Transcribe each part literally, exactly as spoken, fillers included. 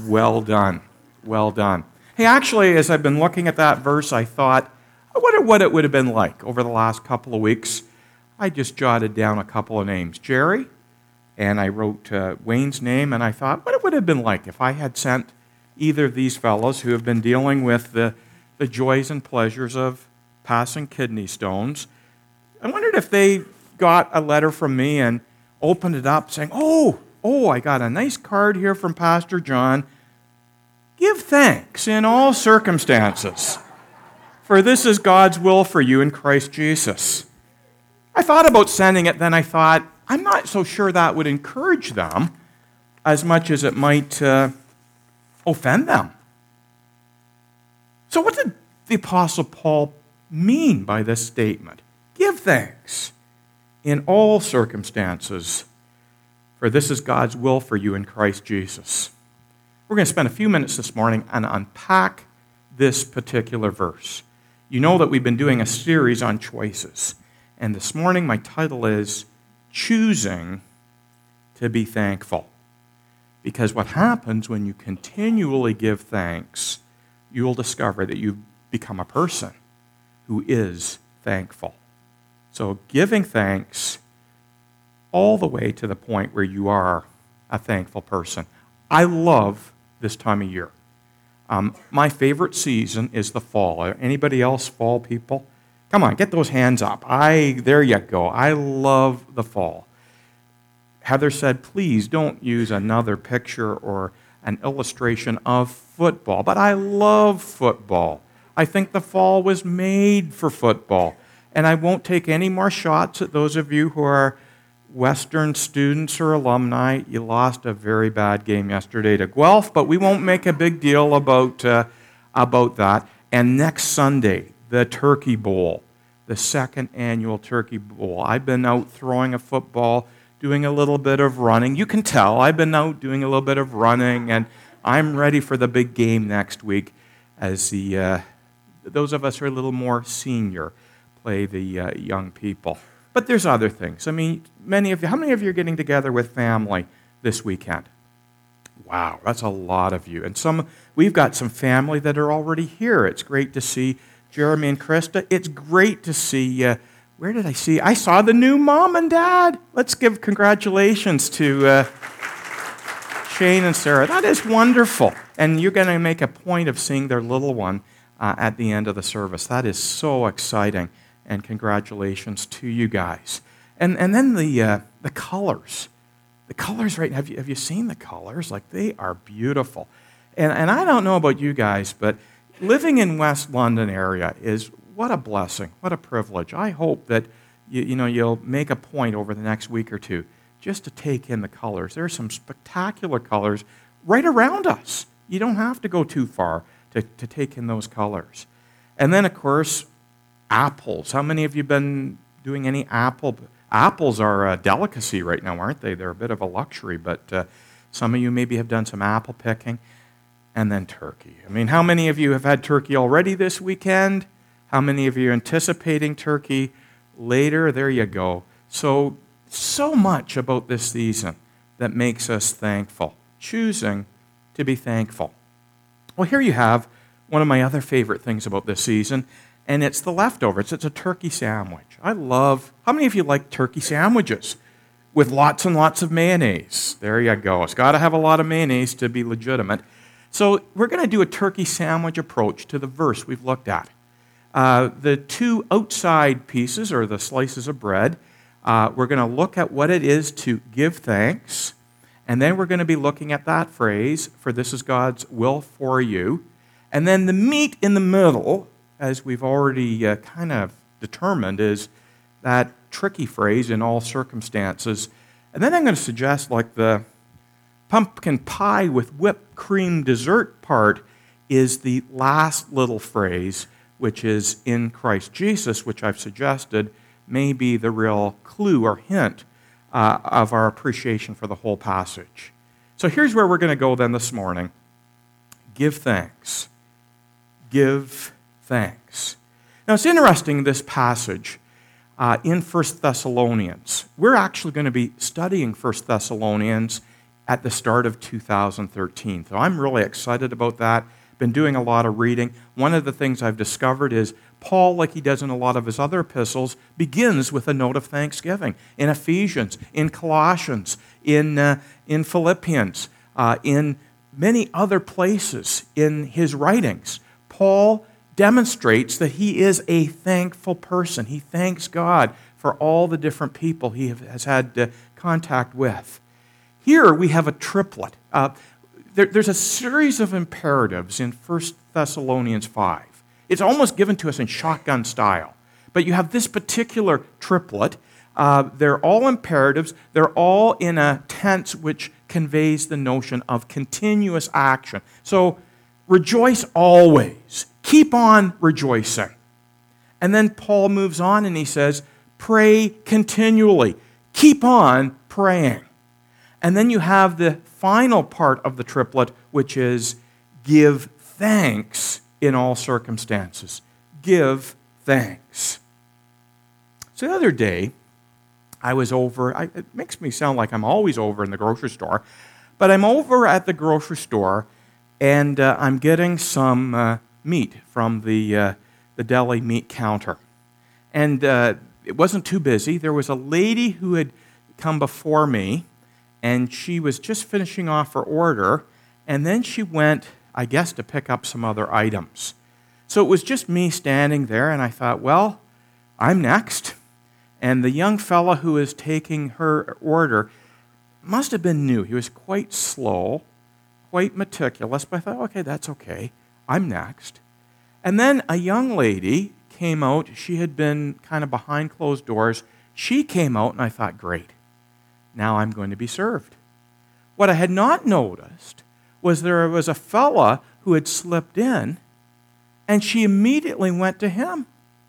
Well done. Well done. Hey, actually, as I've been looking at that verse, I thought, I wonder what it would have been like over the last couple of weeks. I just jotted down a couple of names. Jerry, and I wrote uh, Wayne's name, and I thought, what it would have been like if I had sent either of these fellows who have been dealing with the, the joys and pleasures of passing kidney stones. I wondered if they got a letter from me and opened it up saying, oh, oh, I got a nice card here from Pastor John. Give thanks in all circumstances, for this is God's will for you in Christ Jesus. I thought about sending it, then I thought, I'm not so sure that would encourage them as much as it might uh, offend them. So what did the Apostle Paul mean by this statement? Give thanks in all circumstances, for this is God's will for you in Christ Jesus. We're going to spend a few minutes this morning and unpack this particular verse. You know that we've been doing a series on choices, and this morning my title is Choosing to be Thankful. Because what happens when you continually give thanks, you will discover that you've become a person who is thankful. So giving thanks all the way to the point where you are a thankful person. I love this time of year. Um, my favorite season is the fall. Are anybody else fall people? Come on, get those hands up. I there you go. I love the fall. Heather said, please don't use another picture or an illustration of football. But I love football. I think the fall was made for football. And I won't take any more shots at those of you who are Western students or alumni. You lost a very bad game yesterday to Guelph, but we won't make a big deal about, uh, about that. And next Sunday, the Turkey Bowl, the second annual Turkey Bowl. I've been out throwing a football, doing a little bit of running. You can tell I've been out doing a little bit of running, and I'm ready for the big game next week as the uh, those of us who are a little more senior play the uh, young people. But there's other things. I mean, many of you, how many of you are getting together with family this weekend? Wow, that's a lot of you. And some, we've got some family that are already here. It's great to see Jeremy and Krista. It's great to see, uh, where did I see? I saw the new mom and dad. Let's give congratulations to uh, Shane and Sarah. That is wonderful. And you're going to make a point of seeing their little one uh, at the end of the service. That is so exciting. And congratulations to you guys. And and then the uh, the colors. The colors, right? Have you have you seen the colors? Like, they are beautiful. And and I don't know about you guys, but living in West London area is what a blessing, what a privilege. I hope that you you know you'll make a point over the next week or two just to take in the colors. There are some spectacular colors right around us. You don't have to go too far to, to take in those colors. And then, of course, apples. How many of you have been doing any apple? Apples are a delicacy right now, aren't they? They're a bit of a luxury, but uh, some of you maybe have done some apple picking. And then turkey. I mean, how many of you have had turkey already this weekend? How many of you are anticipating turkey later? There you go. So, so much about this season that makes us thankful. Choosing to be thankful. Well, here you have one of my other favorite things about this season, and it's the leftovers. It's a turkey sandwich. I love, how many of you like turkey sandwiches with lots and lots of mayonnaise? There you go. It's got to have a lot of mayonnaise to be legitimate. So we're going to do a turkey sandwich approach to the verse we've looked at. Uh, the two outside pieces, or the slices of bread, uh, we're going to look at what it is to give thanks, and then we're going to be looking at that phrase, for this is God's will for you. And then the meat in the middle, as we've already uh, kind of determined, is that tricky phrase, in all circumstances. And then I'm going to suggest, like, the pumpkin pie with whipped cream dessert part is the last little phrase, which is in Christ Jesus, which I've suggested may be the real clue or hint uh, of our appreciation for the whole passage. So here's where we're going to go then this morning. Give thanks. Give thanks. Now, it's interesting, this passage uh, in First Thessalonians. We're actually going to be studying First Thessalonians at the start of two thousand thirteen. So I'm really excited about that. Been doing a lot of reading. One of the things I've discovered is Paul, like he does in a lot of his other epistles, begins with a note of thanksgiving. In Ephesians, in Colossians, in, uh, in Philippians, uh, in many other places in his writings, Paul demonstrates that he is a thankful person. He thanks God for all the different people he has had uh, contact with. Here we have a triplet. Uh, there, there's a series of imperatives in First Thessalonians five. It's almost given to us in shotgun style. But you have this particular triplet. Uh, they're all imperatives. They're all in a tense which conveys the notion of continuous action. So, rejoice always. Keep on rejoicing. And then Paul moves on and he says, pray continually. Keep on praying. And then you have the final part of the triplet, which is give thanks in all circumstances. Give thanks. So the other day, I was over, I, it makes me sound like I'm always over in the grocery store, but I'm over at the grocery store and uh, I'm getting some uh, meat from the, uh, the deli meat counter. And uh, it wasn't too busy. There was a lady who had come before me, and she was just finishing off her order, and then she went, I guess, to pick up some other items. So it was just me standing there, and I thought, well, I'm next. And the young fella who was taking her order must have been new. He was quite slow, quite meticulous, but I thought, okay, that's okay. I'm next. And then a young lady came out. She had been kind of behind closed doors. She came out, and I thought, great. Now I'm going to be served. What I had not noticed was there was a fella who had slipped in, and she immediately went to him.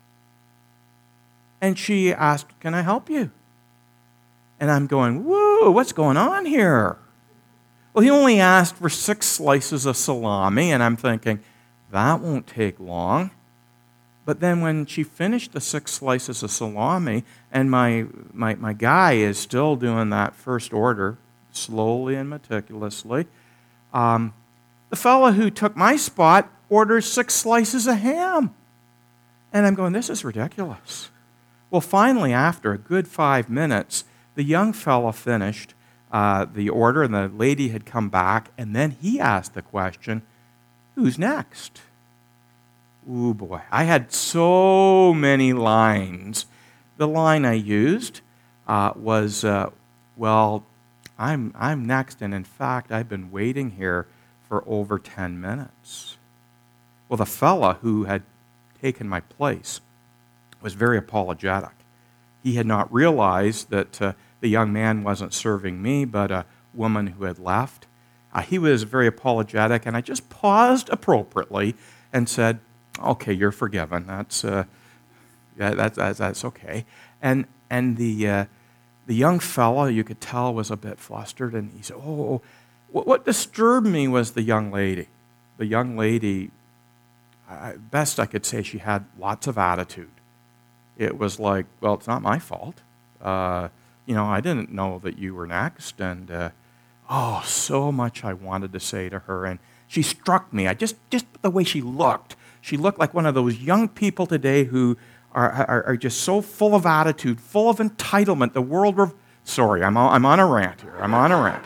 And she asked, can I help you? And I'm going, whoa, what's going on here? Well, he only asked for six slices of salami, and I'm thinking, that won't take long. But then when she finished the six slices of salami, and my, my, my guy is still doing that first order, slowly and meticulously, um, the fellow who took my spot orders six slices of ham. And I'm going, this is ridiculous. Well, finally, after a good five minutes, the young fellow finished uh, the order, and the lady had come back, and then he asked the question, who's next? Ooh, boy. I had so many lines. The line I used uh, was, uh, well, I'm, I'm next, and in fact, I've been waiting here for over ten minutes. Well, the fella who had taken my place was very apologetic. He had not realized that uh, the young man wasn't serving me, but a woman who had left. Uh, he was very apologetic, and I just paused appropriately and said, okay, you're forgiven. That's uh, yeah, that's, that's that's okay. And and the uh, the young fellow, you could tell, was a bit flustered, and he said, "Oh, what, what disturbed me was the young lady. The young lady, uh, best I could say, she had lots of attitude. It was like, well, it's not my fault. Uh, you know, I didn't know that you were next, and uh, oh, so much I wanted to say to her, and she struck me. I just just the way she looked." She looked like one of those young people today who are, are, are just so full of attitude, full of entitlement. The world, rev- sorry, I'm on, I'm on a rant here. I'm on a rant.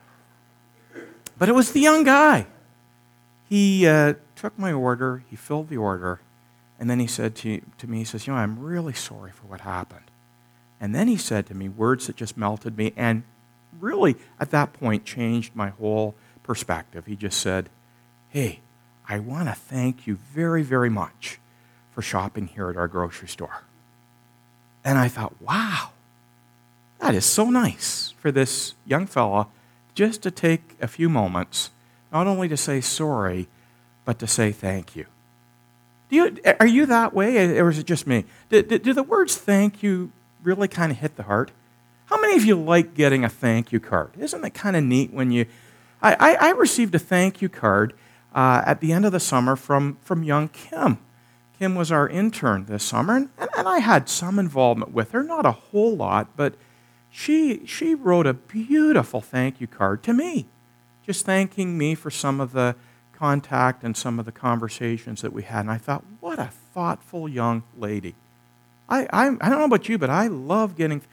But it was the young guy. He uh, took my order, he filled the order, and then he said to, to me, he says, you know, I'm really sorry for what happened. And then he said to me words that just melted me and really, at that point, changed my whole perspective. He just said, hey, I want to thank you very, very much for shopping here at our grocery store. And I thought, wow, that is so nice for this young fella just to take a few moments, not only to say sorry, but to say thank you. Do you are you that way, or is it just me? Do, do, do the words thank you really kind of hit the heart? How many of you like getting a thank you card? Isn't it kind of neat when you... I, I, I received a thank you card Uh, at the end of the summer from, from young Kim. Kim was our intern this summer, and, and I had some involvement with her, not a whole lot, but she, she wrote a beautiful thank you card to me, just thanking me for some of the contact and some of the conversations that we had. And I thought, what a thoughtful young lady. I, I, I don't know about you, but I love getting...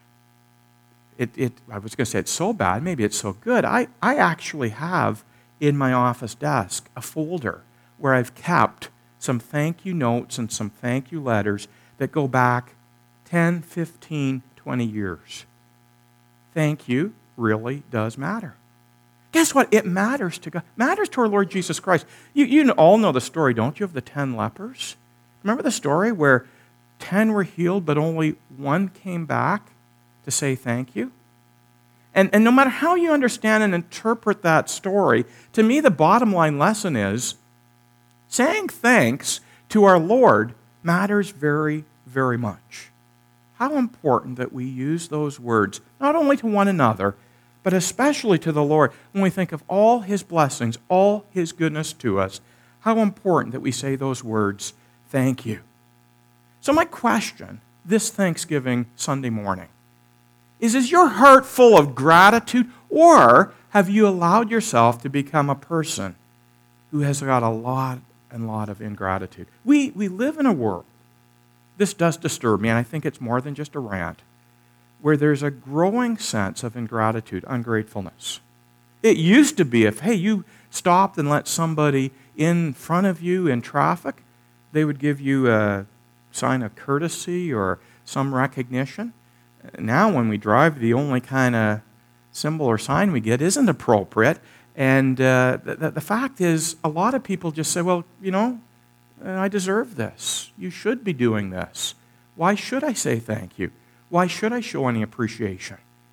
It, it, I was going to say it's so bad, maybe it's so good. I, I actually have in my office desk a folder where I've kept some thank you notes and some thank you letters that go back ten, fifteen, twenty years. Thank you really does matter. Guess what? It matters to God. It matters to our Lord Jesus Christ. You, you all know the story, don't you, of the ten lepers? Remember the story where ten were healed, but only one came back to say thank you? And, and no matter how you understand and interpret that story, to me the bottom line lesson is saying thanks to our Lord matters very, very much. How important that we use those words, not only to one another, but especially to the Lord. When we think of all His blessings, all His goodness to us, how important that we say those words, thank you. So my question this Thanksgiving Sunday morning is, is your heart full of gratitude, or have you allowed yourself to become a person who has got a lot and lot of ingratitude? We, we live in a world, this does disturb me, and I think it's more than just a rant, where there's a growing sense of ingratitude, ungratefulness. It used to be if, hey, you stopped and let somebody in front of you in traffic, they would give you a sign of courtesy or some recognition. Now when we drive, the only kind of symbol or sign we get isn't appropriate. And uh, the, the fact is, a lot of people just say, well, you know, I deserve this. You should be doing this. Why should I say thank you? Why should I show any appreciation?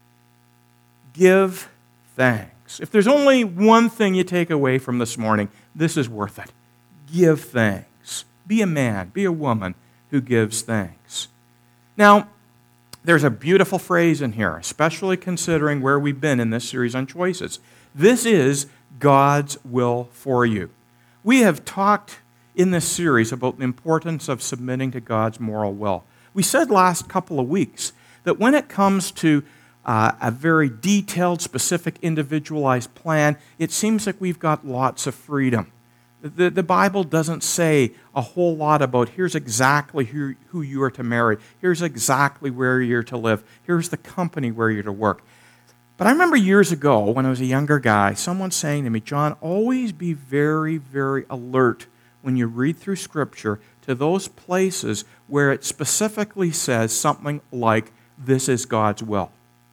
Give thanks. If there's only one thing you take away from this morning, this is worth it. Give thanks. Be a man, be a woman who gives thanks. Now, there's a beautiful phrase in here, especially considering where we've been in this series on choices. This is God's will for you. We have talked in this series about the importance of submitting to God's moral will. We said last couple of weeks that when it comes to uh, a very detailed, specific, individualized plan, it seems like we've got lots of freedom. The, the Bible doesn't say a whole lot about here's exactly who, who you are to marry, here's exactly where you're to live, here's the company where you're to work. But I remember years ago when I was a younger guy, someone saying to me, John, always be very, very alert when you read through Scripture to those places where it specifically says something like, this is God's will.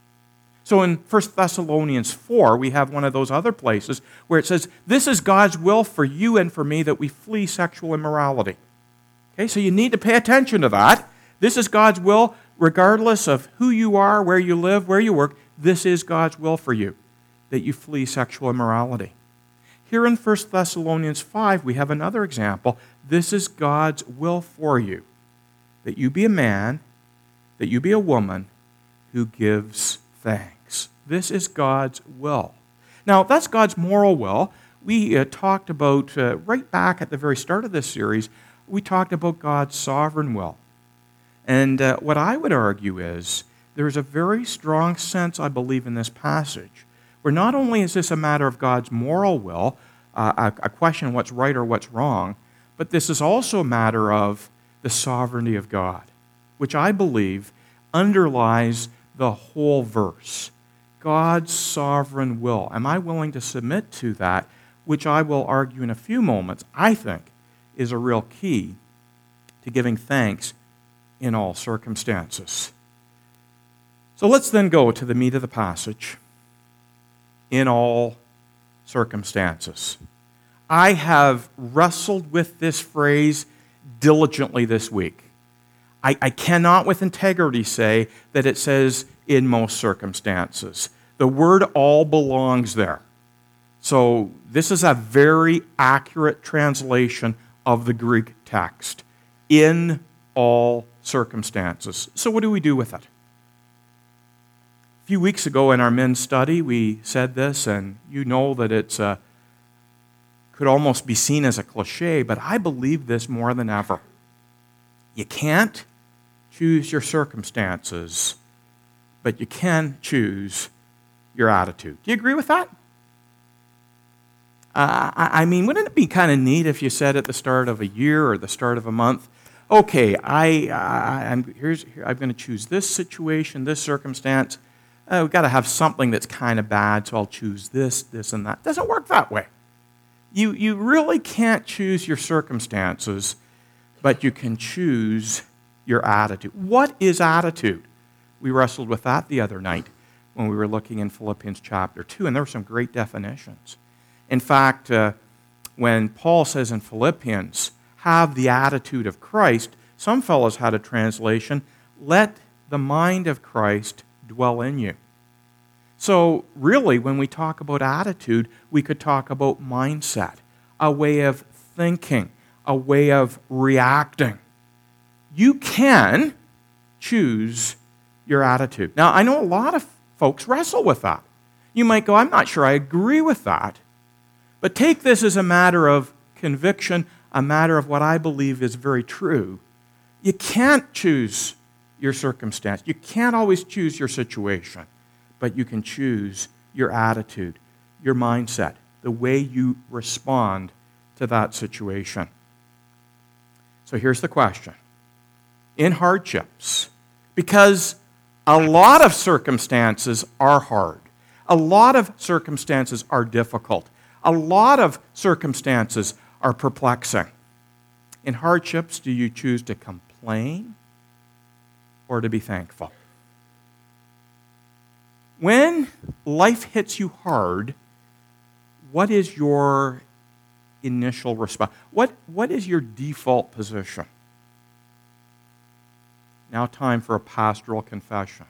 So in First Thessalonians four, we have one of those other places where it says, this is God's will for you and for me that we flee sexual immorality. Okay, so you need to pay attention to that. This is God's will regardless of who you are, where you live, where you work. This is God's will for you, that you flee sexual immorality. Here in First Thessalonians five, we have another example. This is God's will for you, that you be a man, that you be a woman who gives thanks. This is God's will. Now, that's God's moral will. We uh, talked about, uh, right back at the very start of this series, we talked about God's sovereign will. And uh, what I would argue is, there's a very strong sense, I believe, in this passage, where not only is this a matter of God's moral will, uh, a, a question of what's right or what's wrong, but this is also a matter of the sovereignty of God, which I believe underlies the whole verse. God's sovereign will. Am I willing to submit to that, which I will argue in a few moments, I think, is a real key to giving thanks in all circumstances. So let's then go to the meat of the passage. In all circumstances. I have wrestled with this phrase diligently this week. I, I cannot with integrity say that it says in most circumstances. The word all belongs there. So this is a very accurate translation of the Greek text. In all circumstances. So what do we do with it? A few weeks ago in our men's study, we said this, and you know that it's a, could almost be seen as a cliche, but I believe this more than ever. You can't choose your circumstances, but you can choose your attitude. Do you agree with that? Uh, I, I mean, wouldn't it be kind of neat if you said at the start of a year or the start of a month, okay, I, I, I'm, here's, here, I'm going to choose this situation, this circumstance. Uh, we've got to have something that's kind of bad, so I'll choose this, this, and that. It doesn't work that way. You, you really can't choose your circumstances, but you can choose your attitude. What is attitude? We wrestled with that the other night when we were looking in Philippians chapter two, and there were some great definitions. In fact, uh, when Paul says in Philippians, have the attitude of Christ, some fellows had a translation, let the mind of Christ dwell in you. So really, when we talk about attitude, we could talk about mindset, a way of thinking, a way of reacting. You can choose your attitude. Now, I know a lot of folks wrestle with that. You might go, I'm not sure I agree with that. But take this as a matter of conviction, a matter of what I believe is very true. You can't choose your circumstance. You can't always choose your situation. But you can choose your attitude, your mindset, the way you respond to that situation. So here's the question. In hardships, because a lot of circumstances are hard, a lot of circumstances are difficult, a lot of circumstances are perplexing. In hardships, do you choose to complain or to be thankful? When life hits you hard, what is your initial response? What, what is your default position? Now time for a pastoral confession.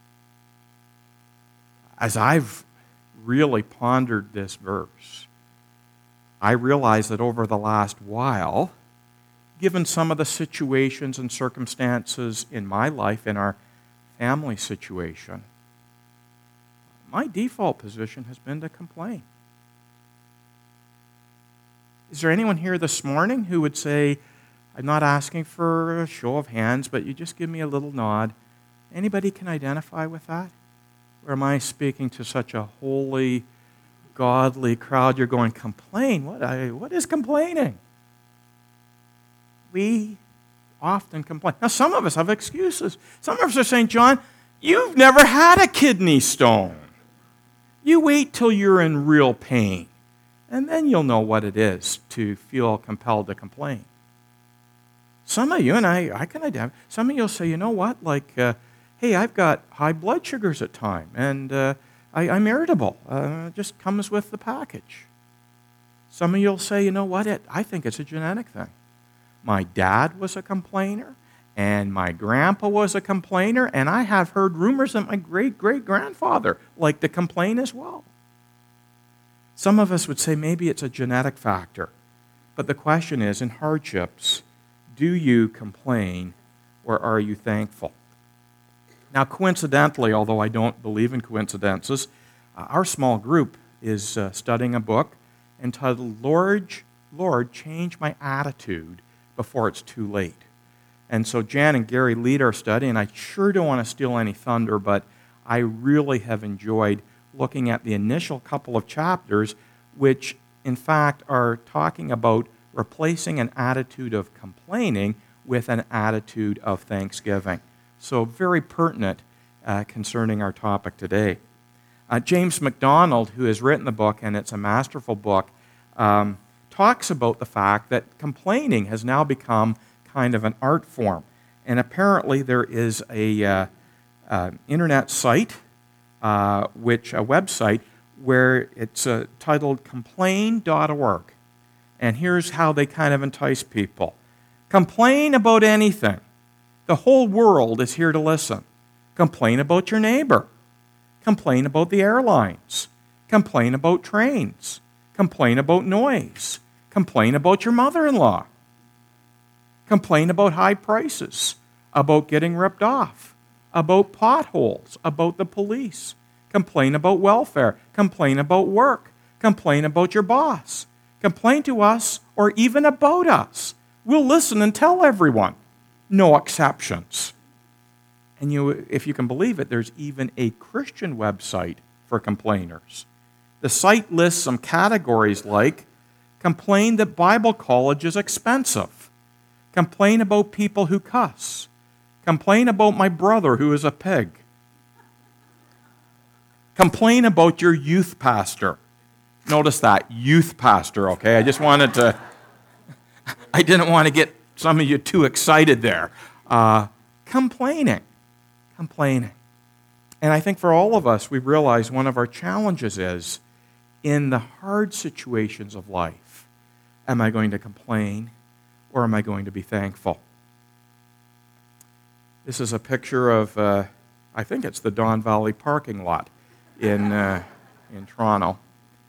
As I've really pondered this verse, I realize that over the last while, given some of the situations and circumstances in my life, in our family situation, my default position has been to complain. Is there anyone here this morning who would say, I'm not asking for a show of hands, but you just give me a little nod? Anybody can identify with that? Or am I speaking to such a holy, godly crowd? You're going, complain? What, I, what is complaining? We often complain. Now, some of us have excuses. Some of us are saying, John, you've never had a kidney stone. You wait till you're in real pain, and then you'll know what it is to feel compelled to complain. Some of you, and I, I can identify, some of you will say, you know what, like, uh, hey, I've got high blood sugars at times, and uh, I, I'm irritable. Uh, it just comes with the package. Some of you will say, you know what, it, I think it's a genetic thing. My dad was a complainer, and my grandpa was a complainer, and I have heard rumors that my great-great-grandfather liked to complain as well. Some of us would say maybe it's a genetic factor. But the question is, in hardships, do you complain or are you thankful? Now, coincidentally, although I don't believe in coincidences, uh, our small group is uh, studying a book entitled, Lord, Lord, Change My Attitude Before It's Too Late. And so Jan and Gary lead our study, and I sure don't want to steal any thunder, but I really have enjoyed looking at the initial couple of chapters, which in fact are talking about replacing an attitude of complaining with an attitude of thanksgiving. So very pertinent uh, concerning our topic today. Uh, James MacDonald, who has written the book, and it's a masterful book, um, talks about the fact that complaining has now become kind of an art form. And apparently there is a uh, uh, internet site, uh, which a website, where it's uh, titled complain dot org. And here's how they kind of entice people. Complain about anything. The whole world is here to listen. Complain about your neighbor. Complain about the airlines. Complain about trains. Complain about noise. Complain about your mother-in-law. Complain about high prices, about getting ripped off, about potholes, about the police. Complain about welfare. Complain about work. Complain about your boss. Complain to us or even about us. We'll listen and tell everyone. No exceptions. And you, if you can believe it, there's even a Christian website for complainers. The site lists some categories like complain that Bible college is expensive, complain about people who cuss, complain about my brother who is a pig, complain about your youth pastor. Notice that, youth pastor, okay? I just wanted to, I didn't want to get some of you too excited there. Uh, complaining, complaining. And I think for all of us, we realize one of our challenges is, in the hard situations of life, am I going to complain or am I going to be thankful? This is a picture of, uh, I think it's the Don Valley parking lot in, uh, in Toronto.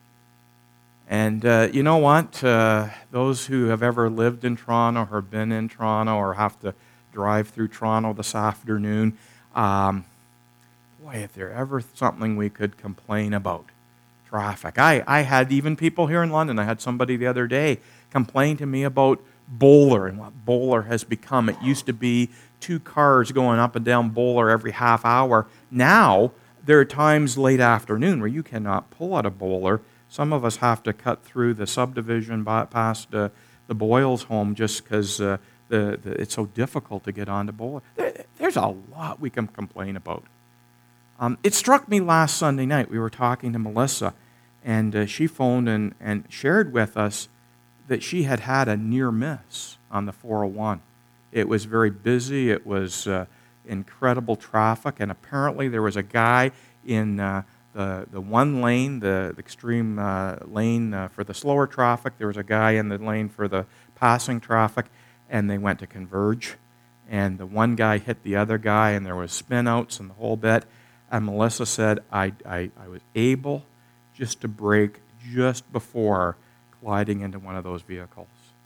And uh, you know what? Uh, those who have ever lived in Toronto or been in Toronto or have to drive through Toronto this afternoon, um, boy, if there ever something we could complain about, traffic. I, I had even people here in London, I had somebody the other day complain to me about Bowler and what Bowler has become. It used to be two cars going up and down Bowler every half hour. Now, there are times late afternoon where you cannot pull out of Bowler. Some of us have to cut through the subdivision past uh, the Boyles home just because uh, the, the, it's so difficult to get onto Bowler. There, there's a lot we can complain about. Um, it struck me last Sunday night. We were talking to Melissa, and uh, she phoned and, and shared with us that she had had a near miss on the four oh one. It was very busy. It was uh, incredible traffic, and apparently there was a guy in uh, the, the one lane, the, the extreme uh, lane uh, for the slower traffic. There was a guy in the lane for the passing traffic, and they went to converge. And the one guy hit the other guy, and there was spin-outs and the whole bit. And Melissa said, I, I, I was able just to brake just before colliding into one of those vehicles.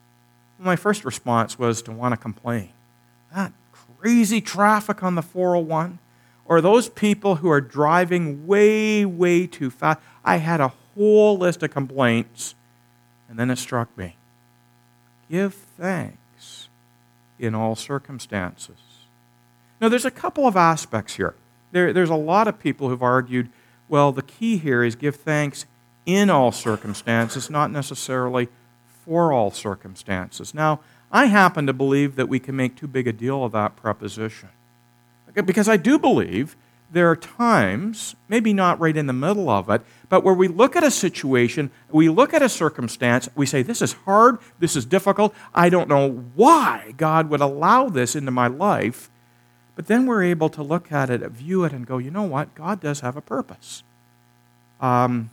My first response was to want to complain. That crazy traffic on the four oh one, or those people who are driving way, way too fast. I had a whole list of complaints, and then it struck me. Give thanks in all circumstances. Now, there's a couple of aspects here. There, there's a lot of people who've argued, well, the key here is give thanks in all circumstances, not necessarily for all circumstances. Now, I happen to believe that we can make too big a deal of that preposition. Because I do believe there are times, maybe not right in the middle of it, but where we look at a situation, we look at a circumstance, we say, this is hard, this is difficult, I don't know why God would allow this into my life. But then we're able to look at it, view it, and go, you know what? God does have a purpose. Um,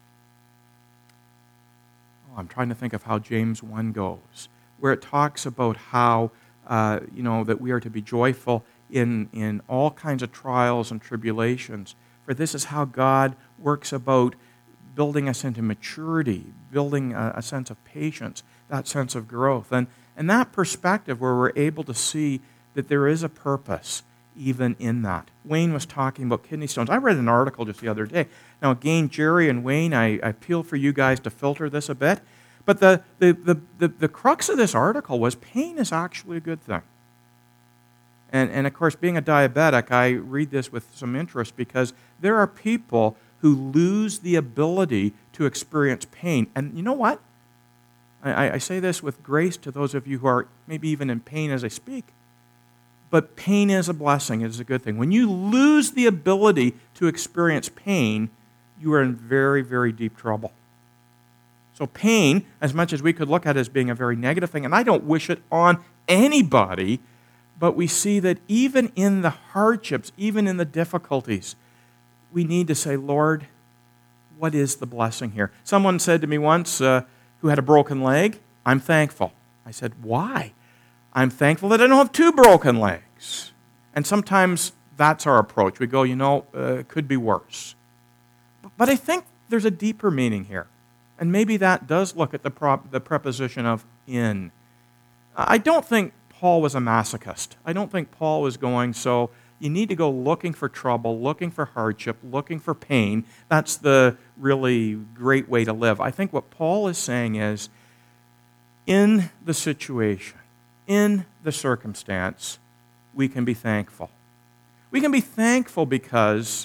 oh, I'm trying to think of how James one goes, where it talks about how, uh, you know, that we are to be joyful in, in all kinds of trials and tribulations. For this is how God works about building us into maturity, building a, a sense of patience, that sense of growth. And, and that perspective where we're able to see that there is a purpose even in that. Wayne was talking about kidney stones. I read an article just the other day. Now again, Jerry and Wayne, I, I appeal for you guys to filter this a bit. But the, the, the, the, the crux of this article was pain is actually a good thing. And, and of course, being a diabetic, I read this with some interest because there are people who lose the ability to experience pain. And you know what? I, I say this with grace to those of you who are maybe even in pain as I speak. But pain is a blessing. It is a good thing. When you lose the ability to experience pain, you are in very, very deep trouble. So pain, as much as we could look at it as being a very negative thing, and I don't wish it on anybody, but we see that even in the hardships, even in the difficulties, we need to say, Lord, what is the blessing here? Someone said to me once uh, who had a broken leg, I'm thankful. I said, why? I'm thankful that I don't have two broken legs. And sometimes that's our approach. We go, you know, uh, it could be worse. But I think there's a deeper meaning here. And maybe that does look at the, prop, the preposition of in. I don't think Paul was a masochist. I don't think Paul was going, so you need to go looking for trouble, looking for hardship, looking for pain. That's the really great way to live. I think what Paul is saying is, in the situation, in the circumstance, we can be thankful. We can be thankful because,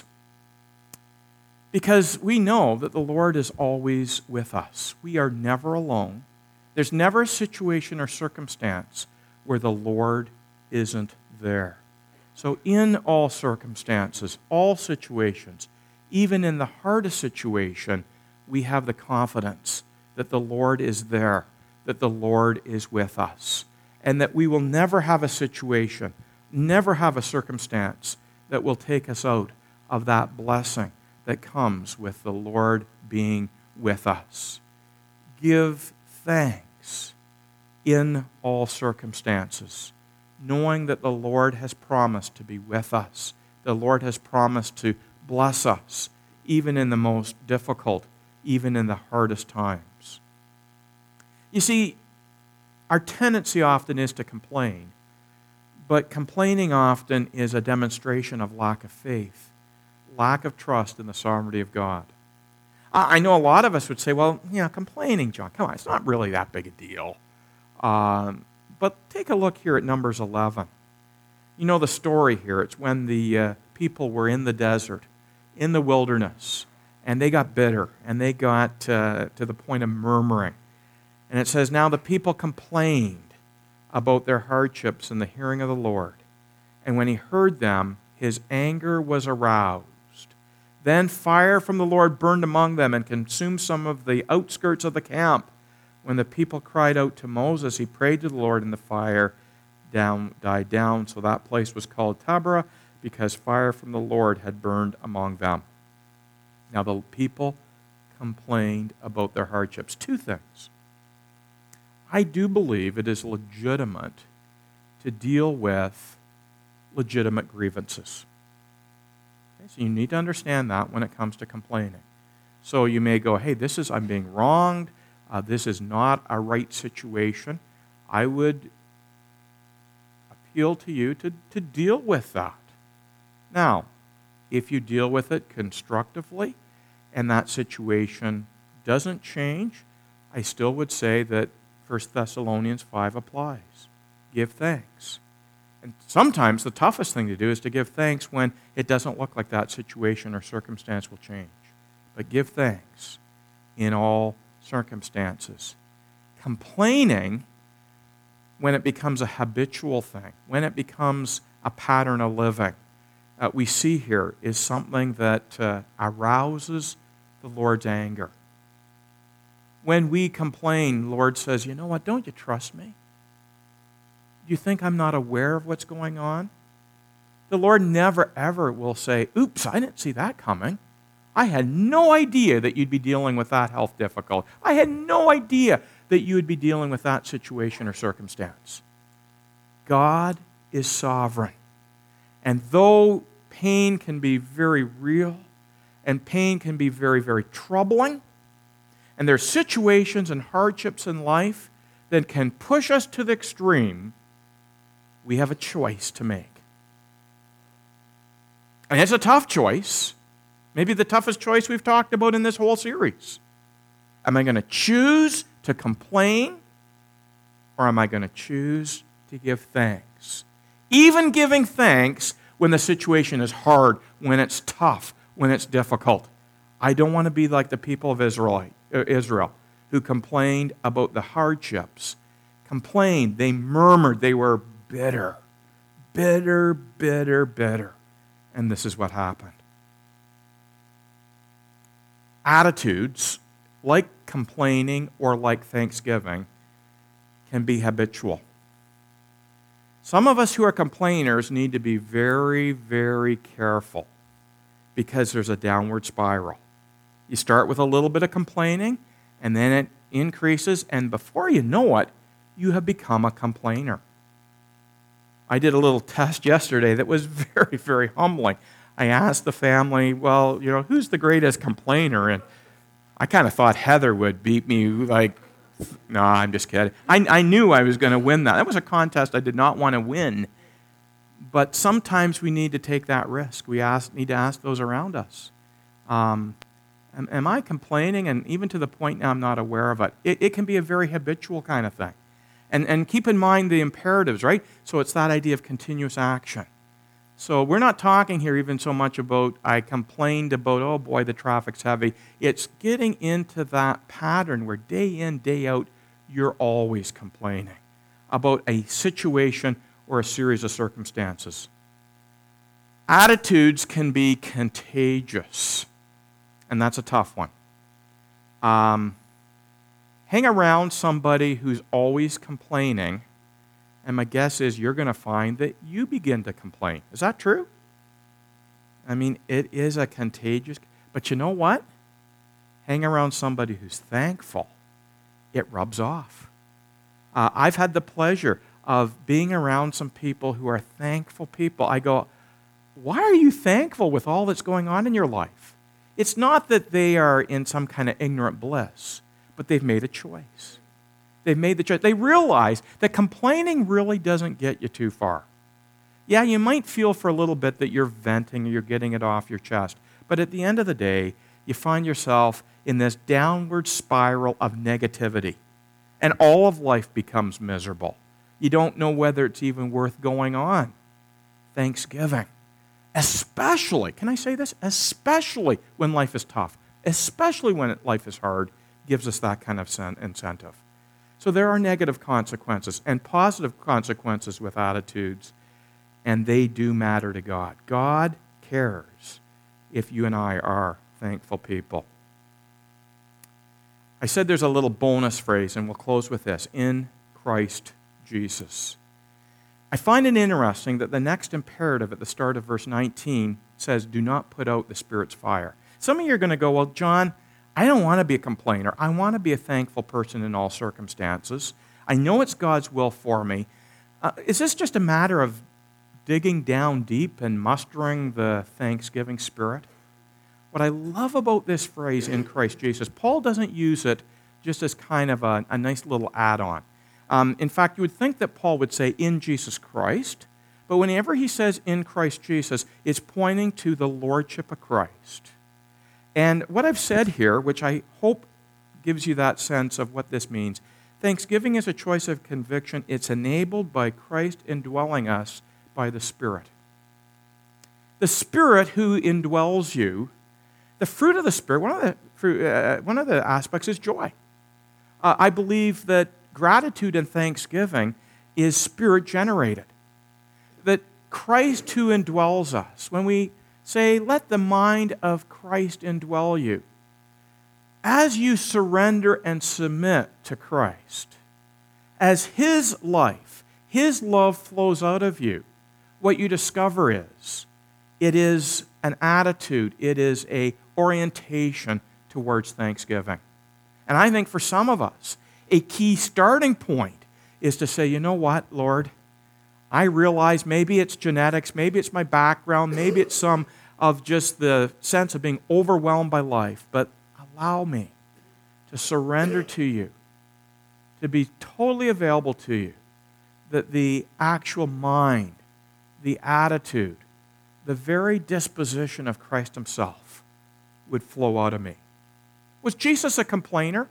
because we know that the Lord is always with us. We are never alone. There's never a situation or circumstance where the Lord isn't there. So in all circumstances, all situations, even in the hardest situation, we have the confidence that the Lord is there, that the Lord is with us, and that we will never have a situation, never have a circumstance that will take us out of that blessing that comes with the Lord being with us. Give thanks in all circumstances, knowing that the Lord has promised to be with us. The Lord has promised to bless us, even in the most difficult, even in the hardest times. You see, our tendency often is to complain, but complaining often is a demonstration of lack of faith, lack of trust in the sovereignty of God. I know a lot of us would say, well, yeah, complaining, John, come on, it's not really that big a deal. Um, but take a look here at Numbers eleven. You know the story here. It's when the uh, people were in the desert, in the wilderness, and they got bitter, and they got uh, to the point of murmuring. And it says, now the people complained about their hardships in the hearing of the Lord. And when he heard them, his anger was aroused. Then fire from the Lord burned among them and consumed some of the outskirts of the camp. When the people cried out to Moses, he prayed to the Lord, and the fire down, died down. So that place was called Taberah, because fire from the Lord had burned among them. Now the people complained about their hardships. Two things. I do believe it is legitimate to deal with legitimate grievances. Okay, so you need to understand that when it comes to complaining. So you may go, hey, this is, I'm being wronged. Uh, this is not a right situation. I would appeal to you to, to deal with that. Now, if you deal with it constructively and that situation doesn't change, I still would say that First Thessalonians five applies. Give thanks. And sometimes the toughest thing to do is to give thanks when it doesn't look like that situation or circumstance will change. But give thanks in all circumstances. Complaining, when it becomes a habitual thing, when it becomes a pattern of living, uh, we see here is something that uh, arouses the Lord's anger. When we complain, the Lord says, you know what, don't you trust me? Do you think I'm not aware of what's going on? The Lord never, ever will say, oops, I didn't see that coming. I had no idea that you'd be dealing with that health difficulty. I had no idea that you would be dealing with that situation or circumstance. God is sovereign. And though pain can be very real, and pain can be very, very troubling, and there are situations and hardships in life that can push us to the extreme, we have a choice to make. And it's a tough choice. Maybe the toughest choice we've talked about in this whole series. Am I going to choose to complain, or am I going to choose to give thanks? Even giving thanks when the situation is hard, when it's tough, when it's difficult. I don't want to be like the people of Israel, Israel who complained about the hardships. Complained, they murmured, they were bitter. Bitter, bitter, bitter. And this is what happened. Attitudes, like complaining or like thanksgiving, can be habitual. Some of us who are complainers need to be very, very careful because there's a downward spiral. You start with a little bit of complaining, and then it increases, and before you know it, you have become a complainer. I did a little test yesterday that was very, very humbling. I asked the family, well, you know, who's the greatest complainer? And I kind of thought Heather would beat me, like, no, I'm just kidding. I, I knew I was going to win that. That was a contest I did not want to win. But sometimes we need to take that risk. We ask, need to ask those around us. Um, am, am I complaining? And even to the point now I'm not aware of it. It, it can be a very habitual kind of thing. And, and keep in mind the imperatives, right? So it's that idea of continuous action. So we're not talking here even so much about, I complained about, oh boy, the traffic's heavy. It's getting into that pattern where day in, day out, you're always complaining about a situation or a series of circumstances. Attitudes can be contagious, and that's a tough one. Um, hang around somebody who's always complaining, and my guess is you're going to find that you begin to complain. Is that true? I mean, it is a contagious, but you know what? Hang around somebody who's thankful. It rubs off. Uh, I've had the pleasure of being around some people who are thankful people. I go, why are you thankful with all that's going on in your life? It's not that they are in some kind of ignorant bliss, but they've made a choice. They've made the choice. They realize that complaining really doesn't get you too far. Yeah, you might feel for a little bit that you're venting or you're getting it off your chest, but at the end of the day, you find yourself in this downward spiral of negativity, and all of life becomes miserable. You don't know whether it's even worth going on. Thanksgiving. Especially, can I say this? Especially when life is tough, especially when life is hard, gives us that kind of incentive. So there are negative consequences and positive consequences with attitudes, and they do matter to God. God cares if you and I are thankful people. I said there's a little bonus phrase, and we'll close with this: in Christ Jesus. I find it interesting that the next imperative at the start of verse nineteen says, do not put out the Spirit's fire. Some of you are going to go, well, John, I don't want to be a complainer. I want to be a thankful person in all circumstances. I know it's God's will for me. Uh, is this just a matter of digging down deep and mustering the thanksgiving spirit? What I love about this phrase, in Christ Jesus, Paul doesn't use it just as kind of a, a nice little add-on. Um, in fact, you would think that Paul would say, in Jesus Christ, but whenever he says in Christ Jesus, it's pointing to the lordship of Christ. And what I've said here, which I hope gives you that sense of what this means, thanksgiving is a choice of conviction. It's enabled by Christ indwelling us by the Spirit. The Spirit who indwells you, the fruit of the Spirit, one of the, fruit, uh, one of the aspects is joy. Uh, I believe that gratitude and thanksgiving is Spirit-generated. That Christ who indwells us, when we say, let the mind of Christ indwell you, as you surrender and submit to Christ, as His life, His love flows out of you, what you discover is, it is an attitude, it is a orientation towards thanksgiving. And I think for some of us, a key starting point is to say, you know what, Lord, I realize maybe it's genetics, maybe it's my background, maybe it's some of just the sense of being overwhelmed by life, but allow me to surrender to you, to be totally available to you, that the actual mind, the attitude, the very disposition of Christ Himself would flow out of me. Was Jesus a complainer?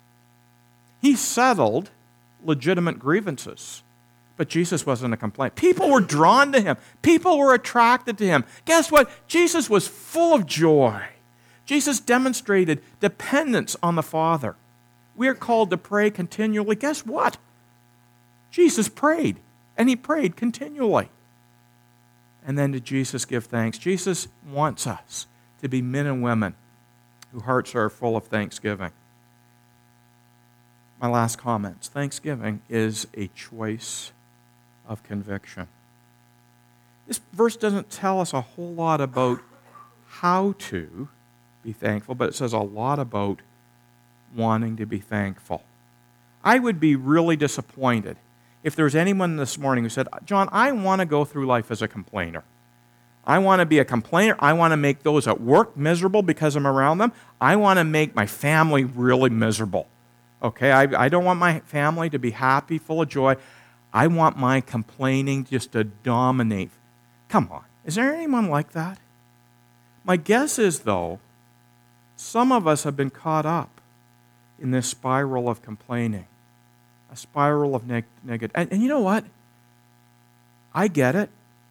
He settled legitimate grievances, but Jesus wasn't a complainer. People were drawn to Him. People were attracted to Him. Guess what? Jesus was full of joy. Jesus demonstrated dependence on the Father. We are called to pray continually. Guess what? Jesus prayed, and He prayed continually. And then did Jesus give thanks? Jesus wants us to be men and women whose hearts are full of thanksgiving. My last comments. Thanksgiving is a choice of conviction. This verse doesn't tell us a whole lot about how to be thankful, but it says a lot about wanting to be thankful. I would be really disappointed if there's anyone this morning who said, John, I want to go through life as a complainer. I want to be a complainer. I want to make those at work miserable because I'm around them. I want to make my family really miserable. Okay, I, I don't want my family to be happy, full of joy. I want my complaining just to dominate. Come on, is there anyone like that? My guess is, though, some of us have been caught up in this spiral of complaining, a spiral of neg- negative. And, and you know what? I get it.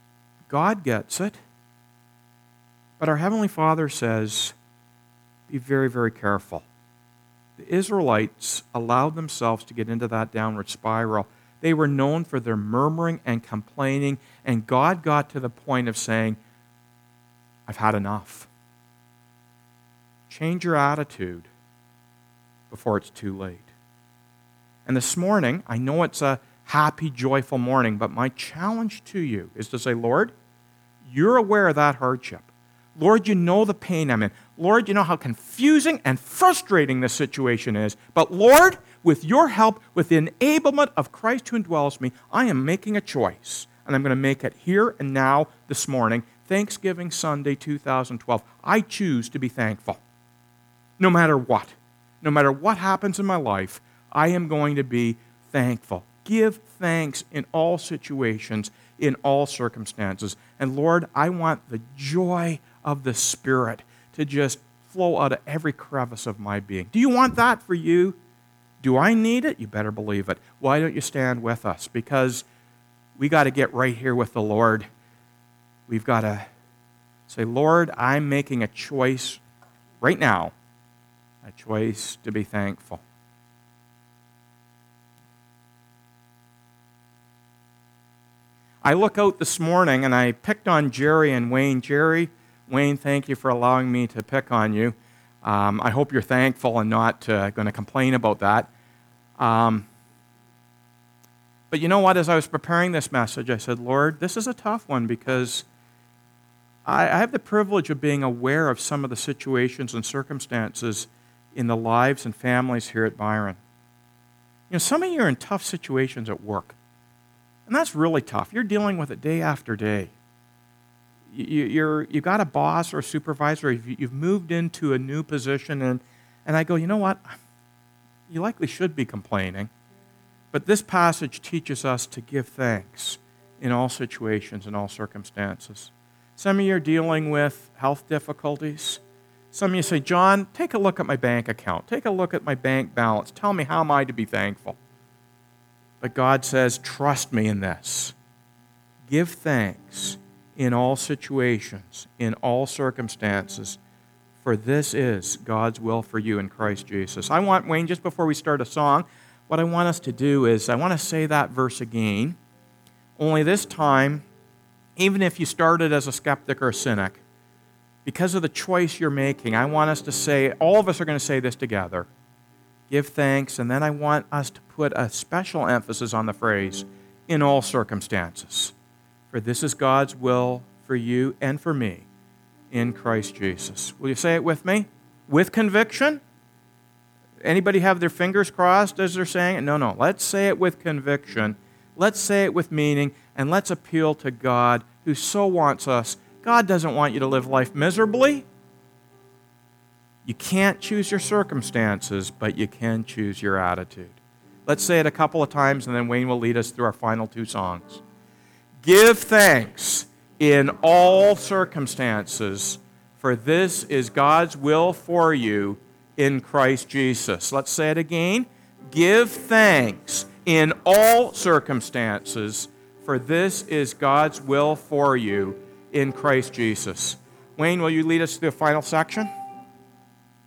God gets it. But our Heavenly Father says, be very, very careful. The Israelites allowed themselves to get into that downward spiral. They were known for their murmuring and complaining, and God got to the point of saying, I've had enough. Change your attitude before it's too late. And this morning, I know it's a happy, joyful morning, but my challenge to you is to say, Lord, you're aware of that hardship. Lord, you know the pain I'm in. Lord, you know how confusing and frustrating this situation is. But Lord, with your help, with the enablement of Christ who indwells me, I am making a choice. And I'm going to make it here and now this morning, Thanksgiving Sunday two thousand twelve. I choose to be thankful. No matter what. No matter what happens in my life, I am going to be thankful. Give thanks in all situations, in all circumstances. And Lord, I want the joy of the Spirit to just flow out of every crevice of my being. Do you want that for you? Do I need it? You better believe it. Why don't you stand with us? Because we got to get right here with the Lord. We've got to say, Lord, I'm making a choice right now, a choice to be thankful. I look out this morning and I picked on Jerry and Wayne. Jerry, Wayne, thank you for allowing me to pick on you. Um, I hope you're thankful and not uh, going to complain about that. Um, but you know what? As I was preparing this message, I said, Lord, this is a tough one because I, I have the privilege of being aware of some of the situations and circumstances in the lives and families here at Byron. You know, some of you are in tough situations at work. And that's really tough. You're dealing with it day after day. You, you're, you've got a boss or a supervisor. You've moved into a new position. And, and I go, you know what? You likely should be complaining. But this passage teaches us to give thanks in all situations, in all circumstances. Some of you are dealing with health difficulties. Some of you say, John, take a look at my bank account. Take a look at my bank balance. Tell me, how am I to be thankful? But God says, trust me in this. Give thanks in all situations, in all circumstances, for this is God's will for you in Christ Jesus. I want, Wayne, just before we start a song, what I want us to do is I want to say that verse again, only this time, even if you started as a skeptic or a cynic, because of the choice you're making, I want us to say, all of us are going to say this together. Give thanks, and then I want us to put a special emphasis on the phrase, in all circumstances. For this is God's will for you and for me in Christ Jesus. Will you say it with me? With conviction? Anybody have their fingers crossed as they're saying it? No, no. Let's say it with conviction. Let's say it with meaning, and let's appeal to God who so wants us. God doesn't want you to live life miserably. You can't choose your circumstances, but you can choose your attitude. Let's say it a couple of times, and then Wayne will lead us through our final two songs. Give thanks in all circumstances, for this is God's will for you in Christ Jesus. Let's say it again. Give thanks in all circumstances, for this is God's will for you in Christ Jesus. Wayne, will you lead us through the final section?